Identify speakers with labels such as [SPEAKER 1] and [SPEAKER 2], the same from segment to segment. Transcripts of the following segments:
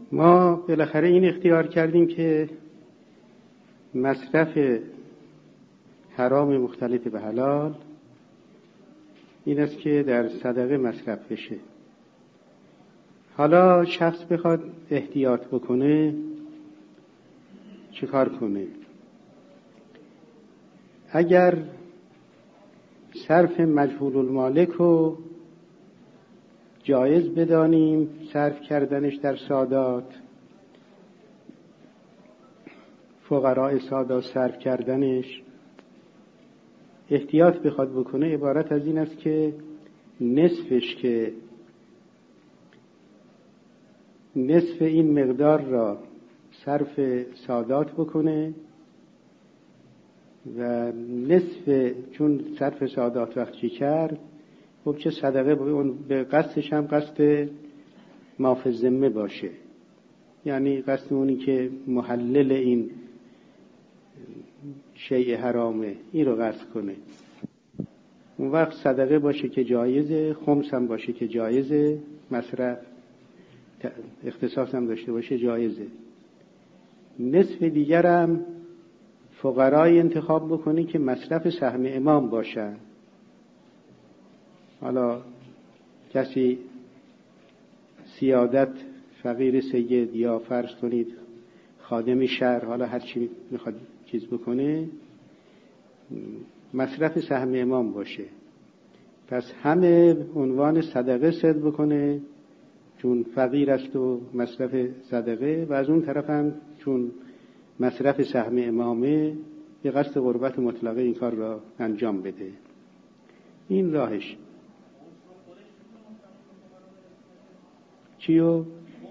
[SPEAKER 1] ما بالاخره این اختیار کردیم که مصرف حرام مختلط به حلال این است که در صدقه مصرف بشه. حالا شخص بخواد احتیاط بکنه چه کار کنه؟ اگر صرف مجهول المالک رو جایز بدانیم، صرف کردنش در سادات، فقراء سادات صرف کردنش، احتیاط بخواد بکنه عبارت از این است که نصفش که نصف این مقدار را صرف سادات بکنه و نصف چون صرف سادات وقتی کرد خب چه صدقه به قصدش هم قصد ما فی الذمه باشه، یعنی قصد اونی که محلل این شیء حرامه این رو قصد کنه. اون وقت صدقه باشه که جایزه، خمس هم باشه که جایزه، مصرف اختصاص هم داشته باشه جایزه. نصف دیگرم فقرای انتخاب بکنی که مصرف سهم امام باشن. حالا کسی سیادت فقیر سید یا فرض کنید خادم شهر، حالا هر چی میخواد چیز بکنه مصرف سهم امام باشه، پس همه عنوان صدقه صد بکنه چون فقیر است و مصرف صدقه، و از اون طرف هم چون مصرف سهم امامه به قصد قربت مطلقه این کار را انجام بده. این راهش. چیو؟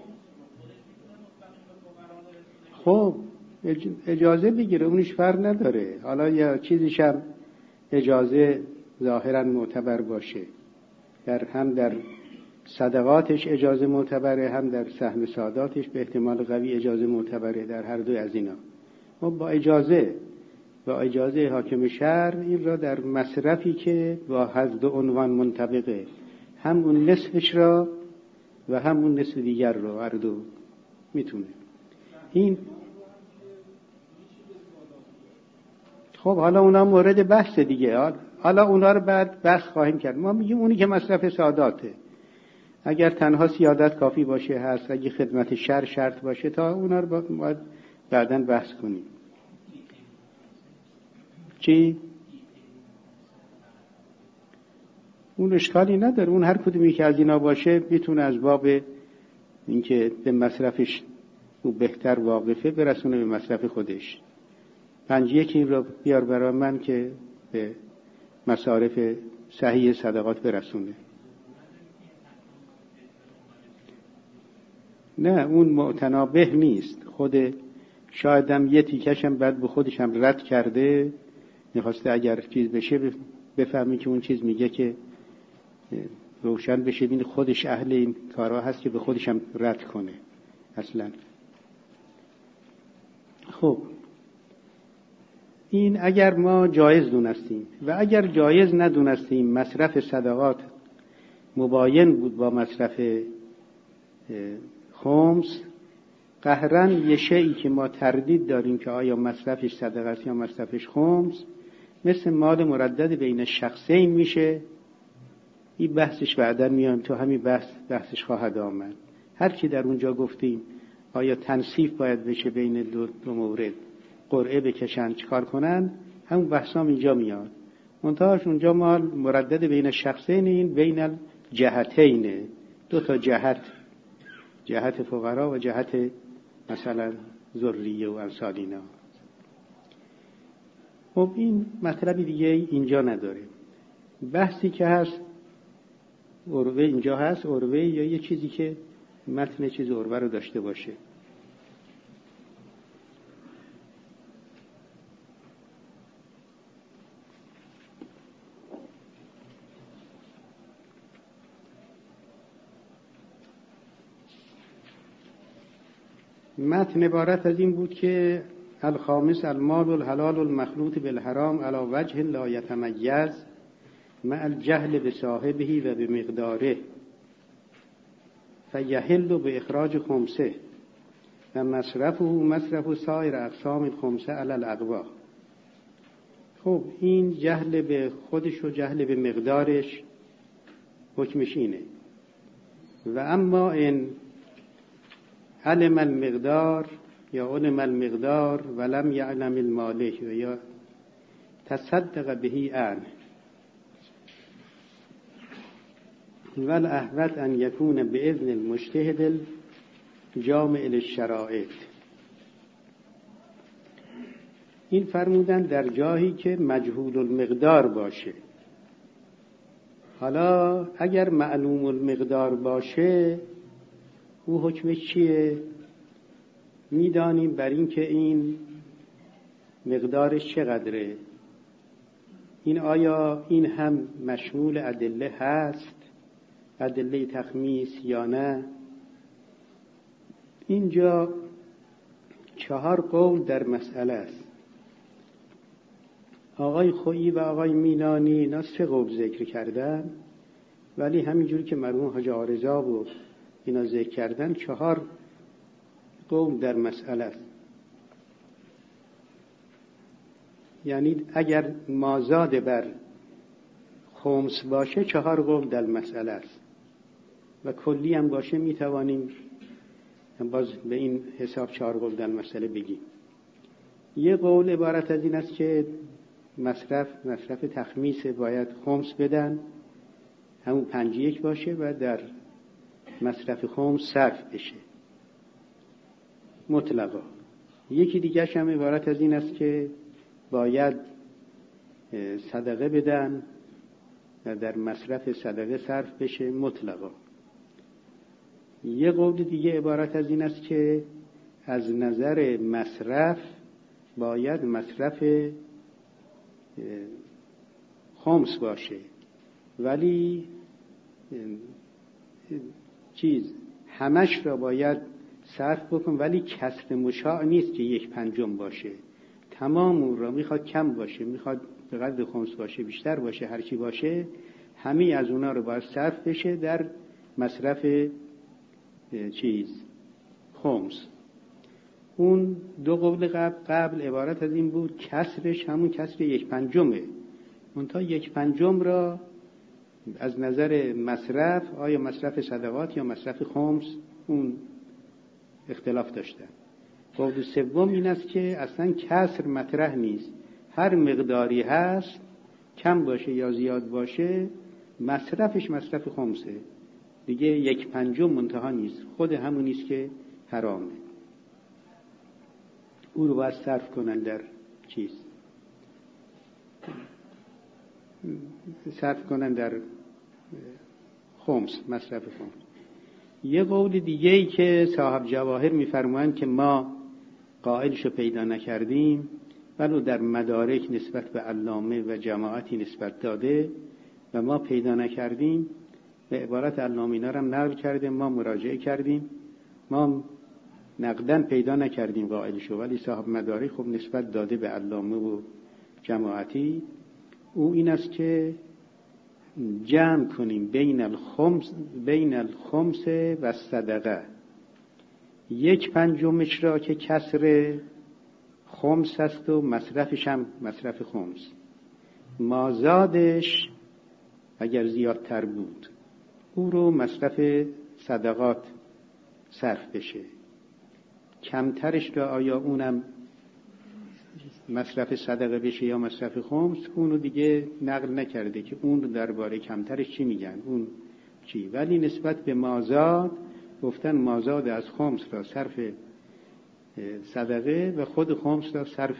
[SPEAKER 1] خب اجازه بگیره، اونش فرق نداره. حالا یا چیزیش هم اجازه ظاهرا معتبر باشه، هم در صدقاتش اجازه معتبره، هم در سهم ساداتش به احتمال قوی اجازه معتبره، در هر دو از اینا. خب با اجازه حاکم شهر این را در مصرفی که با هر دو عنوان منطبقه، هم اون نصفش را و هم اون نصف دیگر را هر دو میتونه. این خب حالا اونا مورد بحث دیگه، حالا اونا رو بعد بحث خواهیم کرد. ما میگیم اونی که مصرف ساداته، اگر تنها سیادت کافی باشه هست، اگه خدمت شرط باشه، تا اونا رو باید بعداً بحث کنیم. چی؟ اون اشکالی نداره، اون هر کدومی که از اینا باشه میتونه از باب اینکه به مصرفش او بهتر واقفه برسونه به مصرف خودش. 5 این رو بیار برای من که به مصارف صحیح صدقات برسونه. نه اون متنابه نیست، خود شایدم یه تیکشم بعد به خودشم رد کرده، میخواسته اگر چیز بشه بفهمی که اون چیز میگه که روشن بشه بین خودش اهل این کارها هست که به خودشم رد کنه اصلا. خب این اگر ما جایز دونستیم، و اگر جایز ندونستیم مصرف صدقات مباین بود با مصرف خمس، قهرن یه شیئی که ما تردید داریم که آیا مصرفش صدقه است یا مصرفش خمس، مثل مال مردد بین شخصین میشه. این بحثش بعداً میایم تو همین بحثش خواهد آمد. هر کی در اونجا گفتیم آیا تنصیف باید بشه بین دو مورد، قرعه بکشن چیکار کنن، همون بحثام اینجا میاد. منتهاش اونجا مال مردد بین شخصین، این بین الجهتین، 2 جهت فقرا و جهت مثلا ذریه و امثالینا. خب این مطلبی دیگه اینجا نداره. بحثی که هست عروه اینجا هست، عروه یا یه چیزی که متن چیز عروه رو داشته باشه. متن عبارت از این بود که الخامس المال الحلال المخلوط بالحرام علی وجه لا یتمیز مع الجهل بصاحبه و بمقداره فیحل باخراج خمسه. و مصرف سایر اقسام خمسه علی الاقوا. خب این جهل به خودش و جهل به مقدارش حکمش اینه. و اما این علم المقدار یا علم المقدار ولم یعلم المالک یا تصدق بهی عنه والاحوط ان یکون باذن المجتهد جامع للشرائط. این فرمودن در جایی که مجهول المقدار باشه. حالا اگر معلوم المقدار باشه او حکمش چیه؟ میدانیم بر این که این مقدارش چقدره. این آیا این هم مشمول ادله هست، ادله تخمیس یا نه؟ اینجا 4 قول در مسئله است. آقای خویی و آقای مینانی اینا 3 قول ذکر کردن، ولی همینجوری که مرحوم حاج عارضا و اینا ذکر کردن 4 قول در مسئله است. یعنی اگر مازاد بر خمس باشه 4 قول در مسئله است و کلی هم باشه میتوانیم باز به این حساب 4 قول در مسئله بگیم. یه قول عبارت از این است که مصرف تخمیس باید خمس بدن، همون 5-1 باشه و در مصرف خمس صرف بشه مطلقا. یکی دیگه هم عبارت از این است که باید صدقه بدن و در مصرف صدقه صرف بشه مطلقا. یه قول دیگه عبارت از این است که از نظر مصرف باید مصرف خمس باشه، ولی همش را باید صرف بکن، ولی کسر مشاع نیست که 1/5 باشه. تمام اون را میخواد کم باشه، میخواد به قدر خمس باشه، بیشتر باشه، هرچی باشه همه از اونا رو باید صرف بشه در مصرف خمس. اون 2 قول قبل عبارت از این بود کسرش همون کسر 1/5. منتها 1/5 را از نظر مصرف آیا مصرف صدقات یا مصرف خمس اون اختلاف داشتن. قول سوم این است که اصلا کسر مطرح نیست، هر مقداری هست کم باشه یا زیاد باشه مصرفش مصرف خمسه دیگه، 1/5 منتها نیست، خود همون نیست که حرامه، او رو باید صرف کنن در صرف کنن در خمس، مصرف خمس. یه قول دیگه ای که صاحب جواهر میفرمایند که ما قائلشو پیدا نکردیم، ولو در مدارک نسبت به علامه و جماعتی نسبت داده و ما پیدا نکردیم، به عبارت علامه اینا رو هم نقل کرده، ما مراجعه کردیم، ما نقدن پیدا نکردیم قائلشو، ولی صاحب مدارک خب نسبت داده به علامه و جماعتی. او این است که جمع کنیم بین الخمس و صدقه، 1/5 را که کسر خمس است و مصرفش هم مصرف خمس، مازادش اگر زیادتر بود او رو مصرف صدقات صرف بشه، کمترش را آیا اونم مصرف صدقه بشه یا مصرف خمس اونو دیگه نقل نکرده که اون درباره کمترش چی میگن اون چی، ولی نسبت به مازاد گفتن مازاد از خمس را صرف صدقه و خود خمس را صرف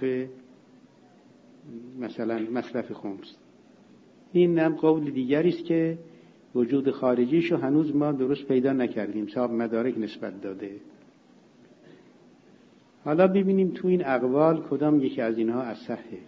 [SPEAKER 1] مثلا مصرف خمس. این هم قول دیگری است که وجود خارجیشو هنوز ما درست پیدا نکردیم، صاحب مدارک نسبت داده. حالا ببینیم تو این اقوال کدام یکی از اینها اصحه.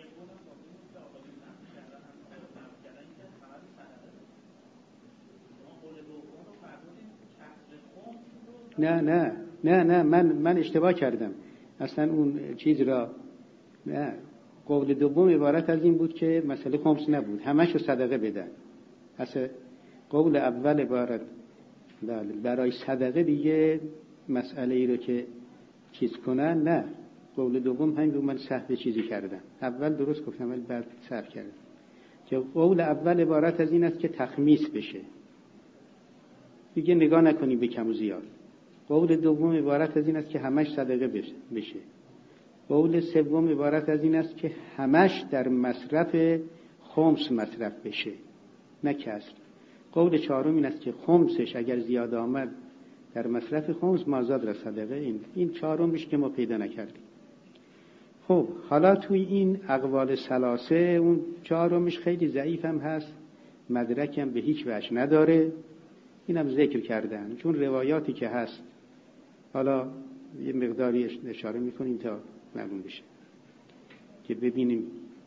[SPEAKER 1] نه من اشتباه کردم، اصلا اون چیز را نه. قول دوم عبارت از این بود که مسئله خمس نبود، همشو صدقه بدن. اصلا قول اول عبارت برای صدقه دیگه مسئله ای رو که چیز کنن، نه. قول دوم همین رو من سهو چیزی کردم، اول درست گفتم ولی بعد سهو کردم که قول اول عبارت از این است که تخمیس بشه، دیگه نگاه نکنی به کم و زیاد. قول دوم عبارت از این است که همش صدقه بشه. قول سوم عبارت از این است که همش در مصرف خمس مصرف بشه، نه کسر. قول چهارم این است که خمسش اگر زیاد آمد در مصرف خمس مازاد را صدقه. این چهارمش که ما پیدا نکردیم. خب حالا توی این اقوال ثلاثه اون چهارمش خیلی ضعیف هم هست، مدرک هم به هیچ وجه نداره، اینم ذکر کردن. چون روایاتی که هست، حالا یه مقداری اشاره میکنیم تا معلوم بشه که ببینیم.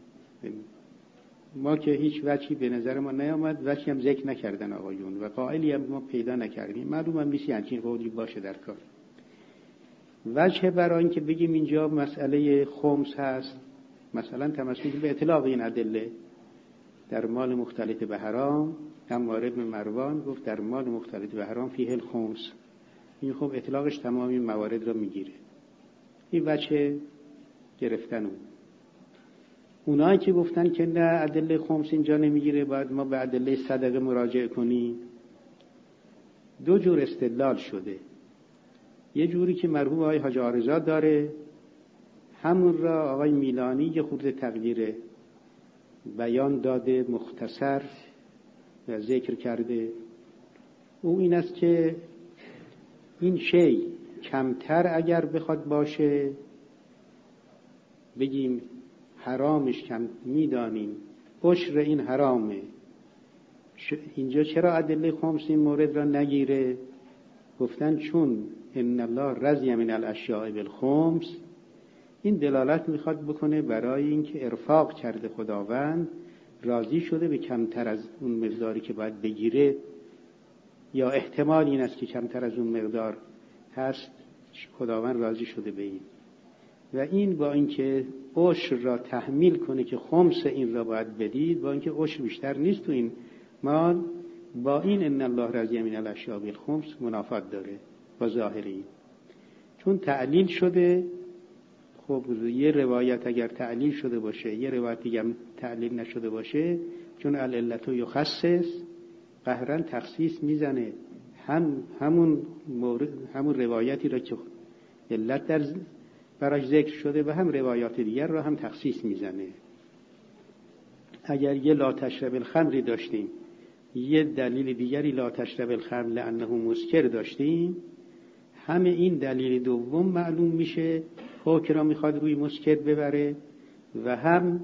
[SPEAKER 1] ما که هیچ وجهی به نظر ما نیامد، وجهی هم ذکر نکردن آقایون و قائلی هم ما پیدا نکردیم. معلوم هم نیست همچین قولی باشه در کار. وجه برای این که بگیم اینجا مسئله خمس هست، مثلا تمسک به اطلاق این ادله در مال مختلط به حرام، عمار بن مروان گفت در مال مختلط به حرام فیه الخمس. این خب اطلاقش تمام این موارد را میگیره. این وجه گرفتن اونایی که گفتن که نه ادله خمس اینجا نمیگیره، باید ما به ادله صدقه مراجعه کنیم، دو جور استدلال شده. یه جوری که مرحوم آقای حاج عارضی داره، همون را آقای میلانی یه خورده تغییر بیان داده، مختصر و ذکر کرده. او این است که این شی کمتر اگر بخواد باشه، بگیم حرامش کم میدانیم، عشر این حرامه، اینجا چرا ادله خمس این مورد را نگیره؟ گفتن چون ان الله رضی من الاشیاء بالخمس، این دلالت میخواد بکنه برای اینکه ارفاق کرده خداوند، راضی شده به کمتر از اون مقداری که باید بگیره، یا احتمال این است که کمتر از اون مقدار هست، خداوند راضی شده به این. و این با اینکه عشر را تحمیل کنه که خمس این را باید بدید، با اینکه عشر بیشتر نیست تو این مال، با این ان الله رضی من الاشیاء بالخمس منافات داره با ظاهر این. چون تعلیل شده، خب یه روایت اگر تعلیل شده باشه، یه روایت دیگه هم تعلیل نشده باشه، چون العلت یخصص، قهرن تخصیص میزنه. همون روایتی را که علت در براش ذکر شده و هم روایات دیگر را هم تخصیص میزنه. اگر یه لا تشرب الخمری داشتیم، یه دلیل دیگری لا تشرب الخمر لانه مسکر داشتیم، همه این دلیل دوم معلوم میشه، حکم را میخواد روی مسکر ببره و هم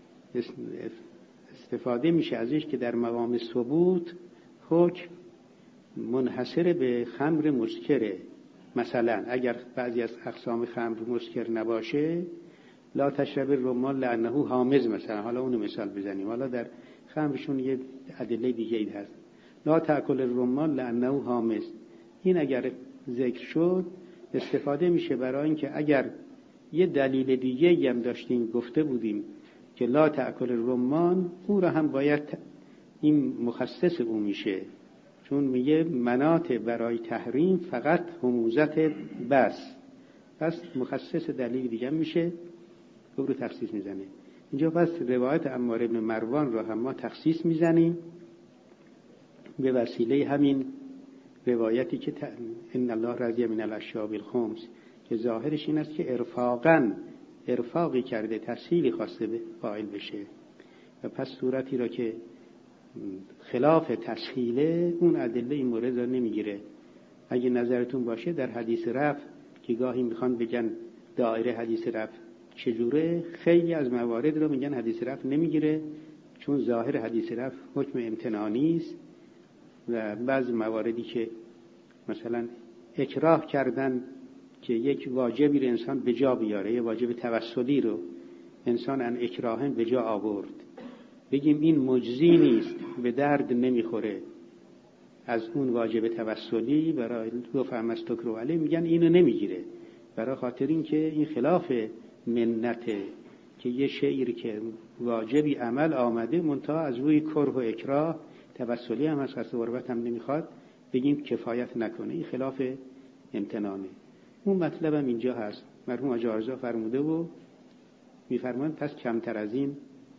[SPEAKER 1] استفاده میشه ازش که در مقام ثبوت حکم منحصر به خمر مسکره. مثلا اگر بعضی از اقسام خمر مسکر نباشه، لا تشرب الرمان لانه حامض مثلا، حالا اونو مثال بزنیم، حالا در خمرشون یه ادله دیگه ای هست، لا تأکل الرمان لانه حامض. این اگر ذکر شد استفاده میشه برای اینکه اگر یه دلیل دیگه هم داشتیم گفته بودیم که لا تأکل الرمان، او را هم باید این مخصص او میشه، چون میگه مناط برای تحریم فقط هموزت بس، پس مخصص دلیل دیگه میشه، او رو تخصیص میزنه. اینجا پس روایت عمار بن مروان رو هم ما تخصیص میزنیم به وسیله همین روایتی که ان الله رضی من الاشیاء بالخمس، که ظاهرش این است که ارفاقی کرده، تسهیلی خواسته به قائل بشه، و پس صورتی را که خلاف تسهیله اون ادله این مورد را نمیگیره. اگه نظرتون باشه در حدیث رفع که گاهی میخوان بگن دایره حدیث رفع چجوره، خیلی از موارد رو میگن حدیث رفع نمیگیره، چون ظاهر حدیث رفع حکم امتنانی است، و بعض مواردی که مثلا اکراه کردن که یک واجبی رو انسان به جا بیاره، یه واجب توسلی رو انسان ان اکراهن به جا آورد، بگیم این مجزی نیست، به درد نمیخوره از اون واجب توسلی برای رفع مستکرو علیه، میگن اینو نمیگیره، برای خاطر این که این خلاف منته که یه شعری که واجبی عمل آمده منتها از روی کره و اکراه، توسلی هم از قصد غربت هم نمیخواد، بگیم کفایت نکنه، این خلاف امتنانه. اون مطلبم اینجا هست. مرحوم حاج آرزا فرموده و میفرمایند پس کمتر از این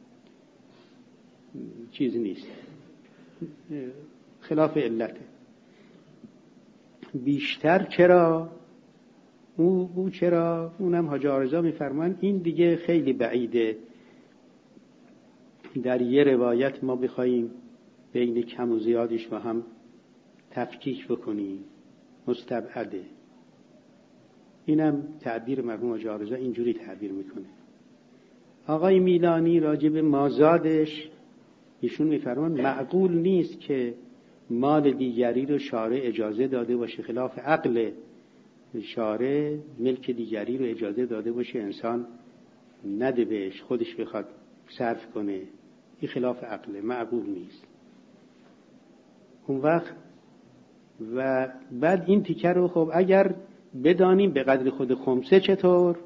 [SPEAKER 1] چیز نیست، خلاف علته. بیشتر چرا؟ او چرا؟ اونم حاج آرزا میفرمایند این دیگه خیلی بعیده در یه روایت ما بخوایم بین کم و زیادش با هم تفکیک بکنیم، مستبعده. اینم تعبیر مرحوم حاج آرزا اینجوری تعبیر میکنه. آقای میلانی راجب مازادش ایشون میفرمان معقول نیست که مال دیگری رو شارع اجازه داده باشه، خلاف عقل شارع ملک دیگری رو اجازه داده باشه انسان نده بهش، خودش بخواد صرف کنه. این خلاف عقل، معقول نیست. اون وقت و بعد این تیکه رو خب اگر بدانیم به قدر خود خمسه چطور،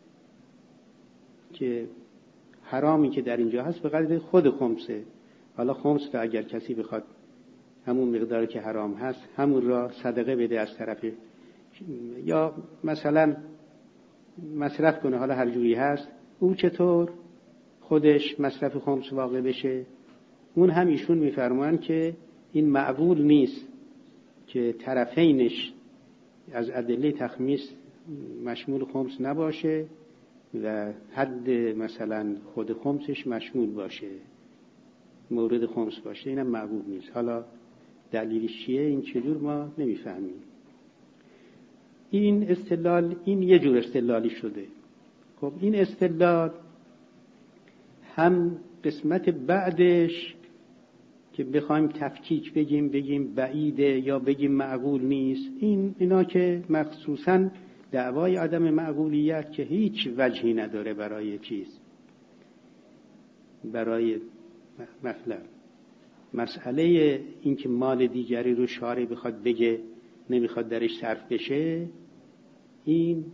[SPEAKER 1] که حرامی که در اینجا هست به قدر خود خمسه. حالا خمس رو اگر کسی بخواد همون مقداری که حرام هست همون را صدقه بده از طرف، یا مثلا مصرف کنه، حالا هر جوری هست، او چطور خودش مصرف خمس واقع بشه. اون هم ایشون میفرمان که این معقول نیست که طرفینش از ادله تخمیس مشمول خمس نباشه و حد مثلا خود خمسش مشمول باشه، مورد خمس باشه. اینم معقول نیست. حالا دلیلش چیه این چجور ما نمیفهمیم. این استدلال، این یه جور استدلالی شده. خب این استدلال هم قسمت بعدش که بخوایم تفکیک بگیم بعیده یا بگیم معقول نیست، اینا که مخصوصاً دعوای عدم معقولیت که هیچ وجهی نداره برای چیز، برای مطلب. مسئله این که مال دیگری رو شارع بخواد بگه نمیخواد درش صرف بشه، این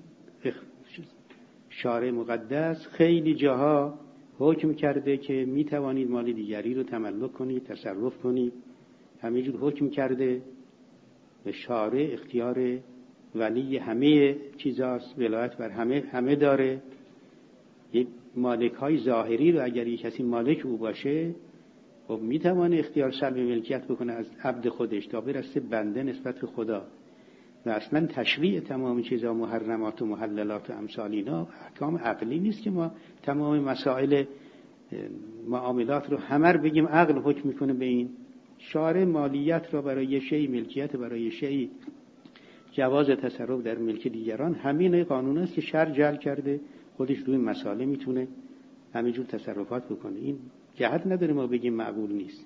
[SPEAKER 1] شارع مقدس خیلی جاها حکم کرده که میتوانید مال دیگری رو تملک کنید، تصرف کنید. همه جور حکم کرده. به شارع اختیار ولی همه چیزاست، ولایت بر همه داره. یک مالک های ظاهری رو اگر یک کسی مالک او باشه خب میتوانه اختیار سلب ملکیت بکنه از عبد خودش تا برسه بنده نسبت به خدا. و اصلا تشریع تمام چیزا، محرمات و محللات و امثال اینا احکام عقلی نیست که ما تمام مسائل معاملات رو همه رو بگیم عقل حکم میکنه به این. شارع مالیت را برای شیء، ملکیت برای شیء، جواز تصرف در ملک دیگران، همین قانون است که شرع جعل کرده. خودش روی مسائل میتونه همینجور تصرفات بکنه. این جهت نداره ما بگیم معقول نیست.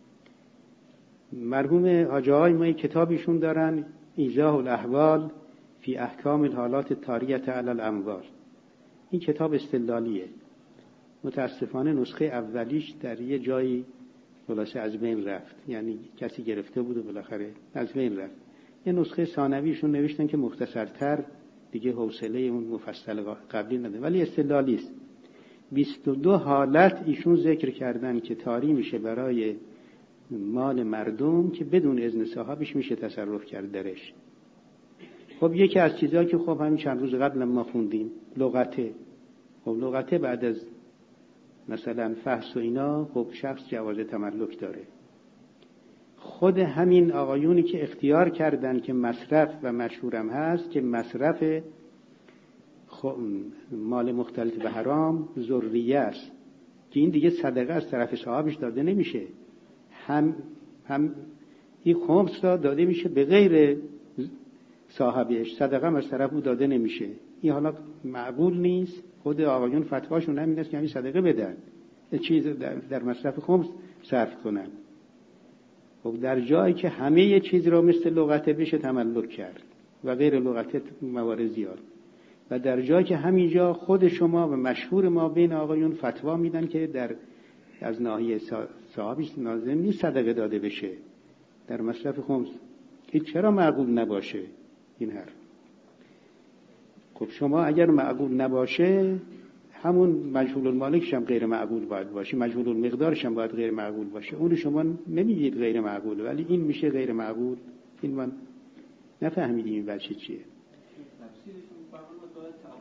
[SPEAKER 1] مرحوم حاج آقای ما کتابشون دارن ایضاح الاحوال فی احکام الحالات الطاریة علی الاموال. این کتاب استدلالیه. متاسفانه نسخه اولیش در یه جایی خلاصه از بین رفت، یعنی کسی گرفته بود و بالاخره از بین رفت. یه نسخه ثانویشون نوشتن که مختصرتر، دیگه حوصله اون مفصل قبلی نداره، ولی استدلالی است. 22 حالت ایشون ذکر کردن که طاری میشه برای مال مردم که بدون اذن صاحبش میشه تصرف کرد درش. خب یکی از چیزایی که خب همین چند روز قبل ما خوندیم لغته. خب لغته بعد از مثلا فحص و اینا خب شخص جواز تملک داره. خود همین آقایونی که اختیار کردن که مصرف و مشهورم هست که مصرف مال مختلط به حرام ذریه است که این دیگه صدقه از طرف صاحبش داده نمیشه، هم این خمس را داده میشه به غیر صاحبش، صدقه هم از طرف او داده نمیشه. این حالا معقول نیست. خود آقایون فتواشون همین است که همین صدقه بدن، چیز در مصرف خمس صرف کنن. خب در جایی که همه یه چیز را مثل لغته بشه تملک کرد و غیر لغته موارد زیاد، و در جایی که همینجا خود شما و مشهور ما بین آقایون فتوا میدن که در از ناحیه صاحبش لازم نیست صدقه داده بشه در مصرف خمس، این چرا معقول نباشه این حرف؟ خب شما اگر معقول نباشه همون مجهول المالکش هم غیر معقول باید باشه، مجهول المقدارش هم باید غیر معقول باشه. اون شما نمیگید غیر معقول ولی این میشه غیر معقول. این من نفهمیدیم این بچه چیه.
[SPEAKER 2] تفسیرش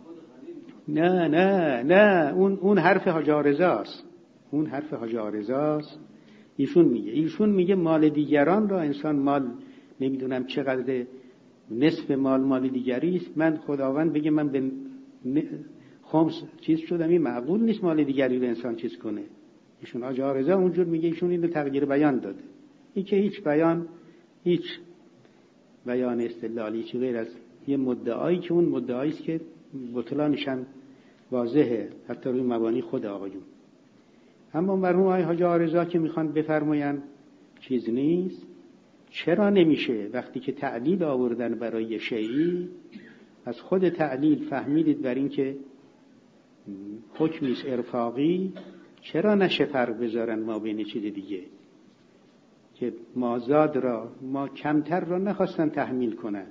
[SPEAKER 1] نه اون حرف حاج آرزاست. اون حرف حاج آرزاست. ایشون میگه مال دیگران را انسان مال نمیدونم چقدر نصف مال دیگری است. من خداوند بگه من به خمس چیز شدم، این معقول نیست مال دیگری رو انسان چیز کنه. ایشون حاج آرزا اونجور میگه، ایشون اینو تغییر بیان داده. این که هیچ بیان استدلالی چی غیر از یه مدعایی که اون مدعایی است که بطلانش هم واضحه حتی روی مبانی خود آقایون. اما مرحوم آقای حاج آرزا که میخوان بفرمایند چیز نیست، چرا نمیشه وقتی که تعلیل آوردن برای شیعی از خود تعلیل فهمیدید بر این که حکمی است ارفاقی، چرا نشه فرق بذارن ما بین چیز دیگه که مازاد را ما کمتر را نخواستن تحمیل کنن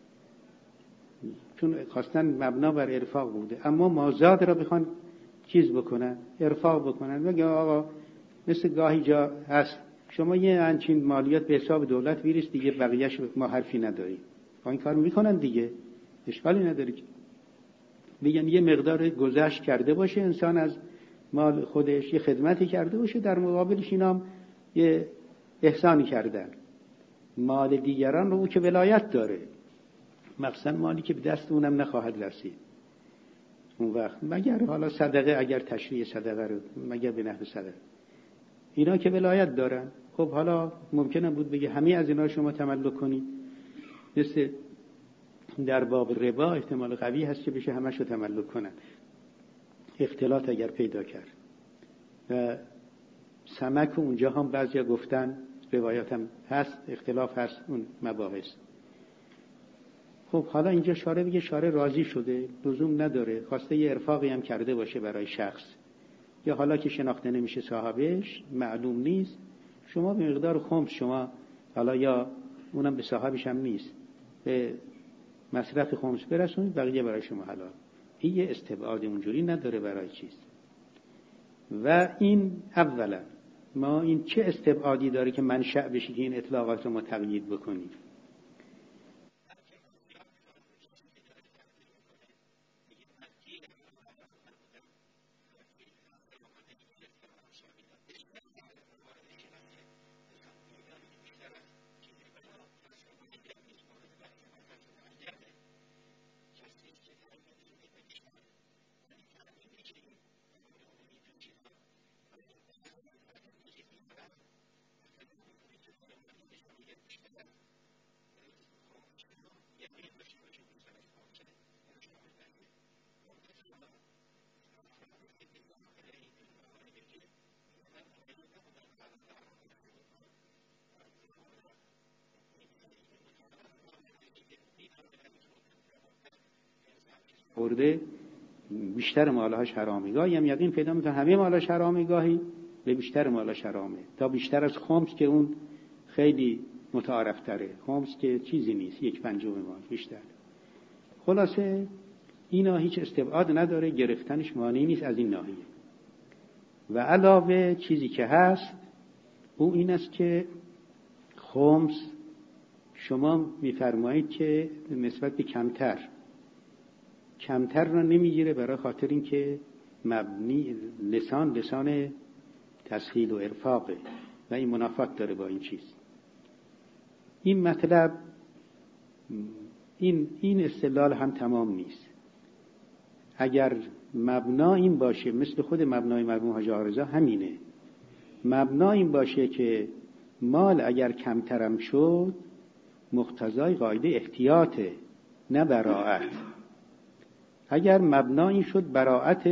[SPEAKER 1] چون خواستن مبنا بر ارفاق بوده، اما مازاد را بخوان چیز بکنن ارفاق بکنن. بگه آقا مثل گاهی جا هست شما یه انچین مالیات به حساب دولت بیریست دیگه بقیهش ما حرفی نداریم. این کار میکنن دیگه، اشکالی نداره که بگن یه مقدار گذشت کرده باشه انسان از مال خودش، یه خدمتی کرده باشه، در مقابلش اینام یه احسانی کردن. مال دیگران رو او که ولایت داره، مخصوصا مالی که به دست اونم نخواهد رسید اون وقت، مگر حالا صدقه، اگر تشریع صدقه رو مگر به نحو صدقه، اینا که ولایت دارن. خب حالا ممکنه بود بگه همه از اینا شما تملک کنید، مثل در باب ربا احتمال قوی هست که بشه همه شو تملک کنن، اختلاط اگر پیدا کرد. و سمک اونجا هم بعضیا گفتن، روایات هم هست، اختلاف هست اون مباحث. خب حالا اینجا شارع بگه شارع راضی شده، لزوم نداره خواسته یه ارفاقی هم کرده باشه برای شخص، یا حالا که شناخته نمیشه صاحبش، معلوم نیست، شما به مقدار خمس شما حالا یا اونم به صاحبش هم نیست به مصرف خمس برسونید، بقیه برای شما حلال. این یه استبعاد اونجوری نداره برای چیز. و این اولا ما این چه استبعادی داره که منشأ بشه که این اطلاقات رو ما تقیید بکنیم؟ برده بیشتر مالهاش حرامه، گاهی هم یقین پیدا میکنه همه مالهاش حرامه، گاهی به بیشتر مالهاش حرامه، تا بیشتر از خمس که اون خیلی متعارف تره، خمس که چیزی نیست، 1/5 مال بیشتر. خلاصه اینا هیچ استبعاد نداره، گرفتنش مانعی نیست از این ناحیه. و علاوه چیزی که هست او این است که خمس شما میفرمایید که نسبت به کمتر را نمیگیره، برای خاطر این که مبنی لسان تسهیل و ارفاقه و این منافات داره با این چیز. این مطلب این استدلال هم تمام نیست. اگر مبنا این باشه، مثل خود مبنای مرحوم حاج آرزا همینه، مبنا این باشه که مال اگر کمترم شد مقتضای قاعده احتیاطه نه براءت. اگر مبنا این شد براءت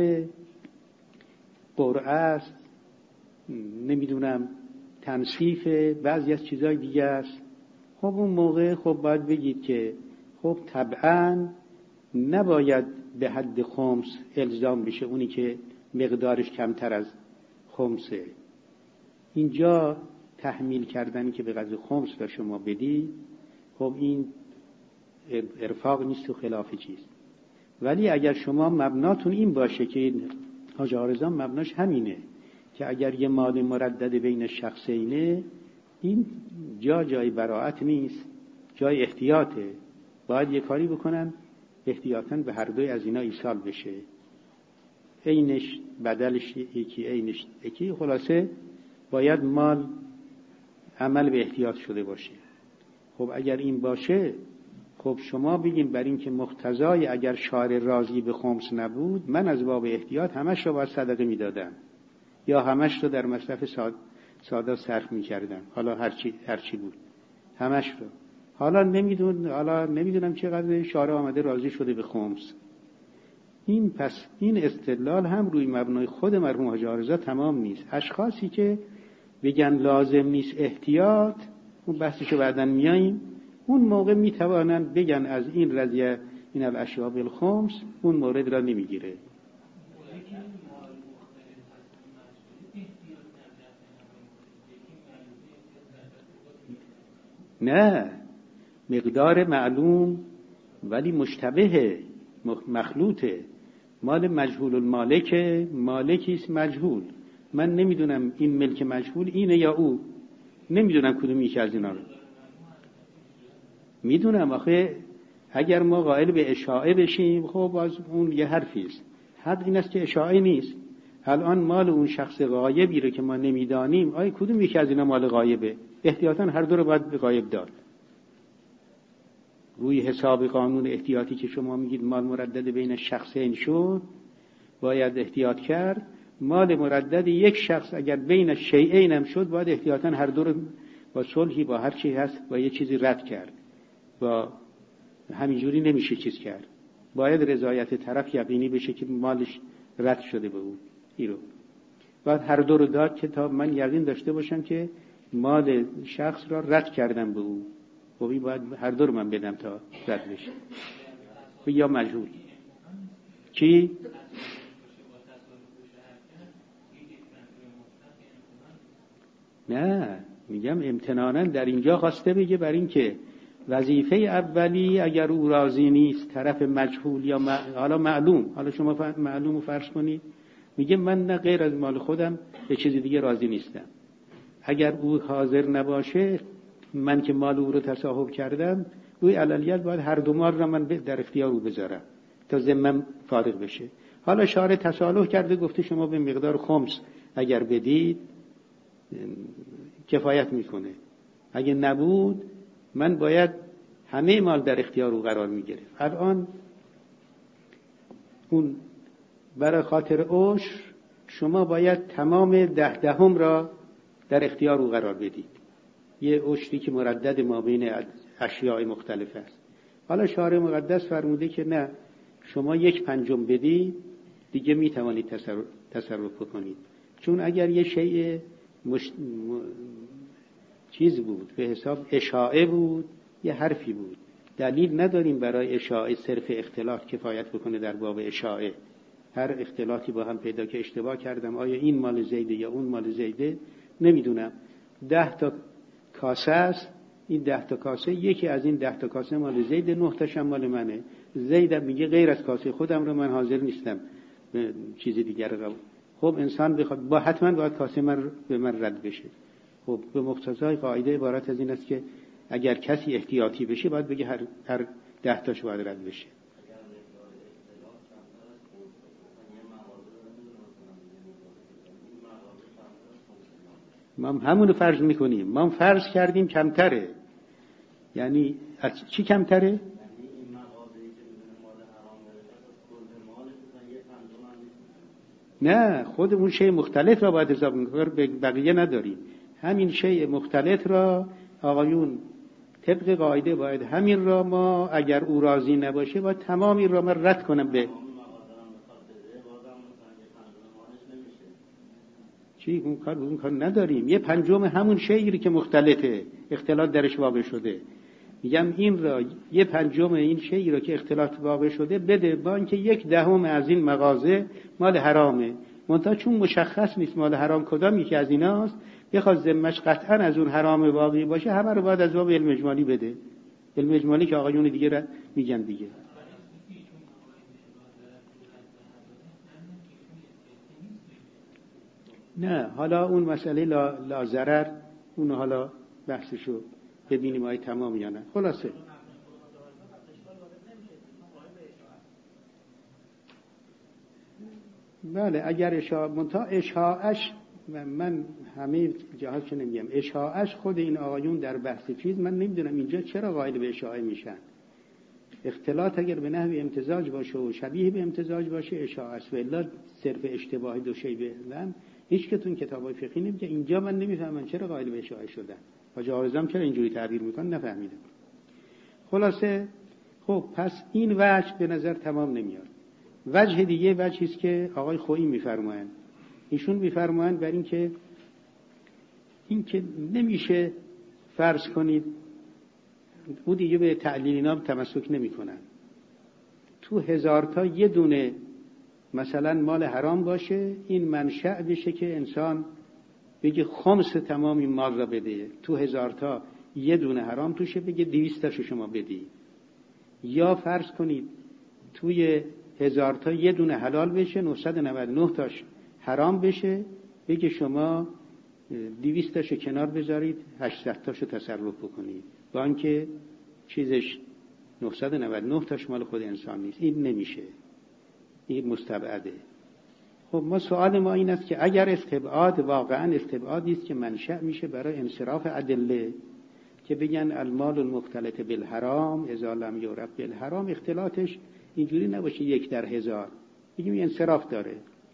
[SPEAKER 1] قرعه است، نمیدونم تنصیف بعضی از چیزهای دیگه است، خب اون موقع خب باید بگید که خب طبعا نباید به حد خمس الزام بشه اونی که مقدارش کمتر از خمسه. اینجا تحمیل کردنی که به قدر خمس را شما بدی، خب این ارفاق نیست و خلاف چیز. ولی اگر شما مبناتون این باشه که حاج آرزا مبناش همینه که اگر یه مال مردد بین شخصینه، این جای براءت نیست، جای احتیاطه، باید یه کاری بکنن احتیاطاً به هر دوی از اینا ایصال بشه، عینش بدلش یکی، عینش یکی. خلاصه باید مال عمل به احتیاط شده باشه. خب اگر این باشه، خب شما بگین بر این که مقتضای اگر شارع راضی به خمس نبود، من از باب احتیاط همش رو باید صدقه میدادم یا همش رو در مصرف ساده صرف میکردم، حالا هرچی بود همش رو. حالا نمیدونم چقدر شارع آمده راضی شده به خمس. این استدلال هم روی مبنای خود مرحوم حاجی عارضی تمام نیست. اشخاصی که بگن لازم نیست احتیاط، اون بحثشو بعداً میاییم، اون موقع میتوانن بگن از این رضیه این الاشیاء بالخمس، اون مورد را نمیگیره. نه، مقدار معلوم ولی مشتبه، مخلوطه. مال مجهول المالک، مالکیست مجهول، من نمیدونم این ملک مجهول اینه یا او، نمیدونم کدوم یکی از اینا رو. میدونم آخه اگر ما قائل به اشاعه بشیم، خب باز اون یه حرفیست. حد این است که اشاعه نیست. الان مال اون شخص غایبی رو که ما نمیدانیم، آیا کدوم یکی از اینا مال غایبه؟ احتیاطاً هر دو رو باید به غایب داد. روی حساب قانون احتیاطی که شما میگید مال مردد بین شخصین شد، باید احتیاط کرد. مال مردد یک شخص اگر بین شیئین هم شد، باید احتیاطاً هر دو رو با صلحی، با هر چی هست، با یه چیزی رد کرد. با همینجوری نمیشه چیز کرد. باید رضایت طرف یقینی بشه که مالش رد شده به او. این رو باید هر دو رو داد که تا من یقین داشته باشم که مال شخص را رد کردم به او. خب باید هر دو رو من بدم تا رد بشه. یا مجهول چی؟ نه، میگم امتنانا در اینجا خواسته بگه بر این که وظیفه اولی اگر او راضی نیست، طرف مجهول یا حالا معلوم، حالا شما معلوم رو فرض کنید، میگه من نه غیر از مال خودم به چیزی دیگه راضی نیستم. اگر او حاضر نباشه، من که مال او رو تصاحب کردم، روی علالیت باید هر دو مال را من در اختیار او بذارم تا ذمم فارغ بشه. حالا شارع تصالح کرده، گفته شما به مقدار خمس اگر بدید کفایت میکنه. اگه نبود من باید همه مال در اختیار او قرار میگیره. الان اون برای خاطر عشر شما باید تمام 10 را در اختیار او قرار بدید. یه عشری که مردد ما بین اشیاء مختلف است. حالا شارع مقدس فرموده که نه، شما 1/5 بدید دیگه میتوانید تصرف کنید. چون اگر یه شیء چیز بود به حساب اشاعه بود، یه حرفی بود، دلیل نداریم برای اشاعه صرف اختلاط کفایت بکنه در باب اشاعه. هر اختلاطی با هم پیدا که اشتباه کردم، آیا این مال زیده یا اون مال زیده، نمیدونم. 10 کاسه است، این 10 کاسه، یکی از این 10 کاسه مال زیده، 9 تاش مال منه. زیدم میگه غیر از کاسه خودم رو من حاضر نیستم چیزی دیگر رو. خب انسان بخواد حتما باید کاسه من به من رد بشه. خب به مقتضای قاعده عبارت از این است که اگر کسی احتیاطی بشه باید بگه هر 10 تاش باید رد بشه. ما همونو فرض میکنیم. ما فرض کردیم کمتره. یعنی از چی کمتره؟ نه، خود اون شیء مختلف را باید حساب کنیم، بقیه نداریم. همین شیء مختلف را آقایون طبق قاعده باید همین را ما اگر او راضی نباشه باید تمامی را من رد کنم به چی؟ اون کار نداریم. 1/5 همون شیئی که مختلفه، اختلاط درش واقع شده، میگم این را 1/5 این شیئی را که اختلاط واقع شده بده، با اینکه 1/10 از این مغازه مال حرامه، منتها چون مشخص نیست مال حرام کدام یکی از ایناست، بخواد ذمش قطعا از اون حرام واقعی باشه، همه رو باید از باب علم اجمالی بده. علم اجمالی که آقایون دیگه را میگن دیگه. نه، حالا اون مسئله لا ضرر، اون حالا بحثشو ببینیم آیا تمام یا نه. خلاصه بله اگر اشاعش من همه جهات نمیگم، اشاعش خود این آقایون در بحث چیز من نمیدونم اینجا چرا قائل به اشاعه میشن. اختلاط اگر به نحو امتزاج باشه و شبیه به امتزاج باشه اشاعه است، ولی صرف اشتباه دو شی بهن هیچ کتون کتابای فقهی نمیگه. اینجا من نمیفهمم چرا قائل به اشاعه شدن. حاج عارضم چرا اینجوری تعبیر میکنن نفهمیدم. خلاصه خب پس این وجه به نظر تمام نمیاد. وجه دیگه وجهی است که آقای خویی میفرمایند. ایشون میفرمایند بر این که نمیشه فرض کنید، او دیگه به تعلیل اینا تمسک نمیکنن، تو 1000 تا یه دونه مثلا مال حرام باشه، این منشأ بشه که انسان بگه خمس تمام این مال را بده. تو 1000 تا یه دونه حرام توشه، بگه 200 تاشو شما بدی. یا فرض کنید توی 1000 تا یه دونه حلال بشه، 999 تاش حرام بشه، بگه شما 200 تاشو کنار بذارید، 800 تاشو تصرف بکنید، با اینکه چیزش 999 تاش مال خود انسان نیست. این نمیشه، این مستبعده. خب ما سوال ما این است که اگر استبعاد واقعا استبعادی است که منشأ میشه برای انصراف ادله، که بگن المال المختلط بالحرام اذا لم یعرف بالحرام، اختلاطش اینجوری نباشه 1 در 1000، بگیم این انصراف داره.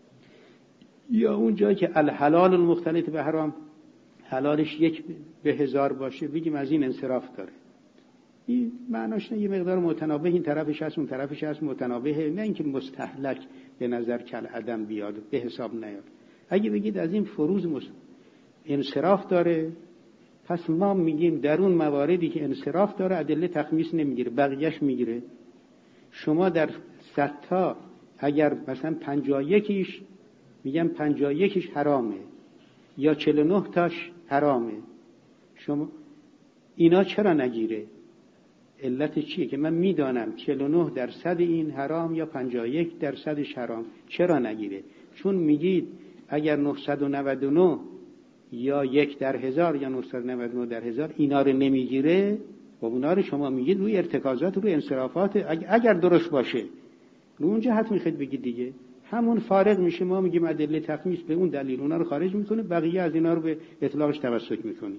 [SPEAKER 1] یا اون جایی که الحلال المختلط به حرام حلالش 1 به 1000 باشه، بگیم از این انصراف داره. این معناش نه یه مقدار متنابه این طرفش هست اون طرفش هست، متنابه، نه اینکه مستهلک به نظر کل عدم بیاد به حساب نیاد. اگه بگید از این فروض انصراف داره، پس ما میگیم در اون مواردی که انصراف داره ادله تخمیس نمیگیره، بقیهش میگیره. شما در 100 تا اگر مثلا 51ش میگم 51ش حرامه یا 49 تاش حرامه، شما اینا چرا نگیره؟ علت چیه که من میدانم 49% این حرام یا 51%ش حرام، چرا نگیره؟ چون میگید اگر 999 یا 1 در 1000 یا 999 در 1000 اینا رو نمیگیره، و اونا رو شما میگید روی ارتکازات، روی انصرافات، اگر درست باشه رو اونجا حتمی خود بگید دیگه، همون فارغ میشه. ما میگیم ادله تخمیس به اون دلیل اونا رو خارج میکنه، بقیه از اینا رو به اطلاقش توسط میکنیم.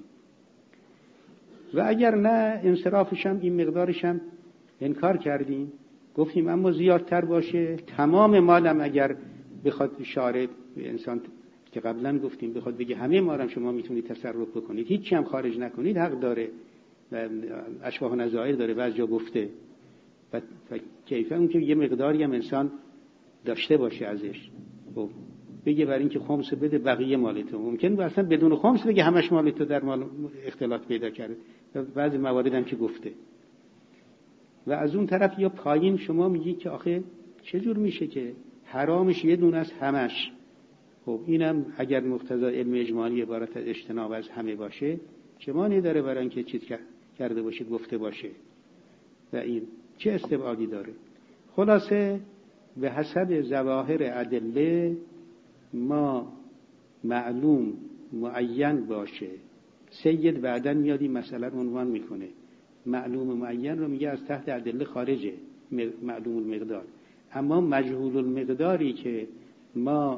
[SPEAKER 1] و اگر نه انصرافش هم این مقدارش هم انکار کردیم، گفتیم اما زیادتر باشه، تمام مالم اگر بخواد شارد انسان که قبلا گفتیم بخواد بگه همه مالم شما میتونید تصرف بکنید، هیچی هم خارج نکنید، حق داره و اشباح و نظائر داره و از جا گفته و کیفه اون که یه مقداری هم انسان داشته باشه ازش، خب بگه برای اینکه خمس بده بقیه مال تو. ممکن بود اصلا بدون خمس بگه همش مال تو، در مال اختلاط پیدا کرده، بعضی موارد هم که گفته. و از اون طرف یا پایین شما میگی که آخه چجور میشه که حرامش یه دونه از همش؟ خب اینم اگر مقتضای علم اجمالی عبارت از اجتناب از همه باشه، چه معنی داره برای اینکه چیز کرده باشه، گفته باشه؟ و این چه استبعادی داره؟ خلاصه به حسب ظواهر ادله ما معلوم معین باشه. سید بعدن میاد این مسئله رو عنوان میکنه، معلوم معین رو میگه از تحت ادله خارجه معلوم المقدار. اما مجهول المقداری که ما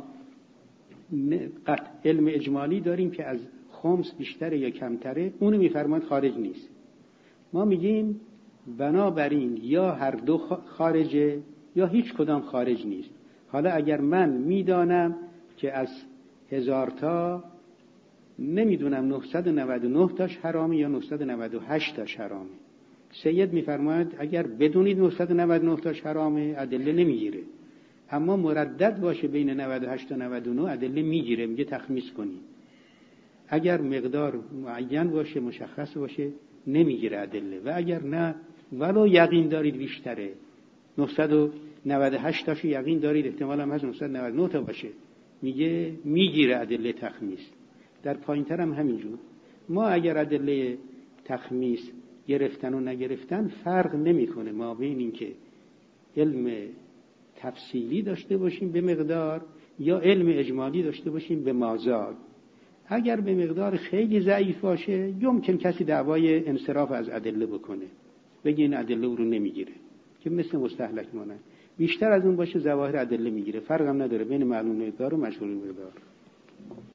[SPEAKER 1] علم اجمالی داریم که از خمس بیشتره یا کمتره، اونو میفرماید خارج نیست. ما میگیم بنابراین یا هر دو خارجه یا هیچ کدام خارج نیست. حالا اگر من میدانم که از 1000 تا نمیدونم 999 تاش حرامه یا 998 تاش حرامه، سید میفرماید اگر بدونید 999 تاش حرامه ادله نمیگیره، اما مردد باشه بین 98 تا 99 ادله میگیره، میگه تخمیس کنید. اگر مقدار معین باشه مشخص باشه نمیگیره ادله، و اگر نه ولو یقین دارید بیشتره 998 تاشو یقین دارید احتمال هم هست 999 تا باشه، میگه میگیره ادله تخمیس. در پایینتر هم همینجور. ما اگر ادله تخمیس گرفتن و نگرفتن فرق نمیکنه ما بین این که علم تفصیلی داشته باشیم به مقدار یا علم اجمالی داشته باشیم به مازاد. اگر به مقدار خیلی ضعیف باشه یمکن کسی دعوای انصراف از ادله بکنه، بگه این ادله او رو نمیگیره، که مثل مستهلک مانند. بیشتر از اون باشه ظواهر ادله میگیره، فرق هم نداره بین معلوم مقدار و مجهول مقدار.